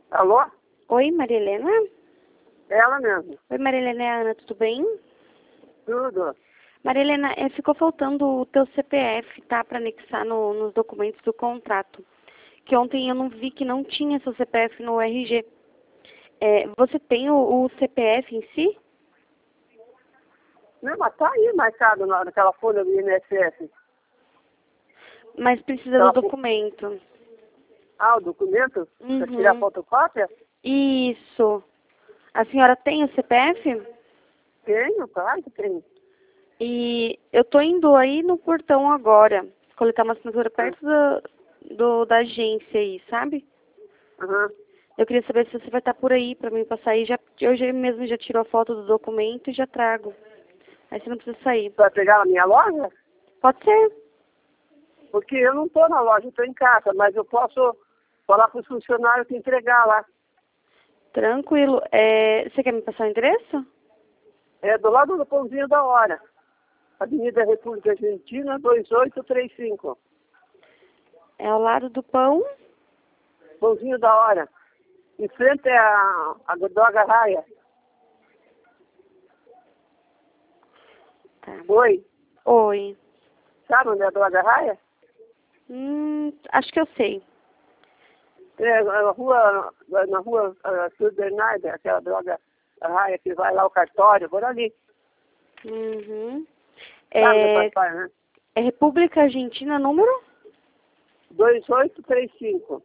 Alô? Oi, Maria Helena? Ela mesmo. Oi, Maria Helena, é a Ana, tudo bem? Tudo. Maria Helena, ficou faltando o teu CPF, tá? Para anexar nos documentos do contrato. Que ontem eu não vi que não tinha seu CPF no RG. Você tem o CPF em si? Não, mas tá aí marcado naquela folha do INSS. Mas precisa do documento. Ah, o documento? Pra tirar fotocópia? Isso. A senhora tem o CPF? Tenho, claro que tenho. E eu tô indo aí no portão agora, coletar uma assinatura perto da agência aí, sabe? Aham. Eu queria saber se você vai estar por aí pra mim passar aí. Hoje mesmo já tirou a foto do documento e já trago. Aí você não precisa sair. Vai pegar na minha loja? Pode ser. Porque eu não tô na loja, eu tô em casa, mas eu posso falar para os funcionários que entregar lá. Tranquilo. Você quer me passar o endereço? É do lado do Pãozinho da Hora. Avenida República Argentina, 2835. É ao lado do pão. Pãozinho da Hora. Em frente é a Droga Raia. Tá. Oi. Oi. Sabe onde é a Droga Raia? Acho que eu sei. É na rua Sul Bernardo, aquela Droga Raia que vai lá o cartório, por ali. Uhum. Sabe onde passar, né? É República Argentina, número? 2835.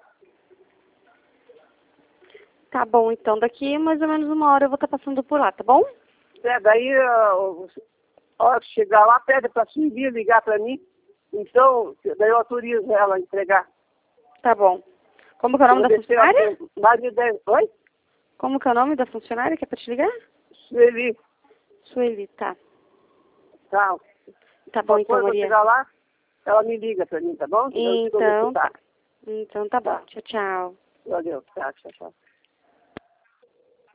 Tá bom, então. Daqui mais ou menos uma hora eu vou estar passando por lá, tá bom? Daí, a hora que chegar lá, pede para a Silvia ligar para mim. Então, daí eu autorizo ela a entregar. Tá bom. Como que é o nome da funcionária? Mais de 10. Oi? Como que é o nome da funcionária que é pra te ligar? Sueli. Sueli, tá. Tá. Tá bom, então, Quando eu Maria. chegar lá, ela me liga para mim, tá bom? Então tá. Então tá bom. Tchau, tchau. Valeu. Tchau, tchau, tchau.